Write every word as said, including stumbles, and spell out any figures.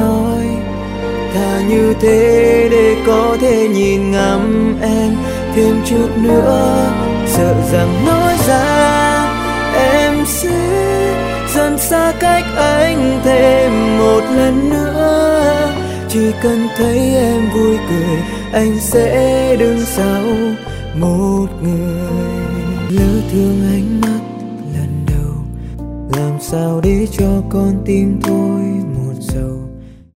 nói. Thà như thế để có thể nhìn ngắm em thêm chút nữa, sợ rằng nói ra em sẽ dần xa cách anh thêm một lần nữa. Chỉ cần thấy em vui cười, anh sẽ đứng sau một người. Lỡ thương ánh mắt lần đầu, làm sao để cho con tim thôi một dấu.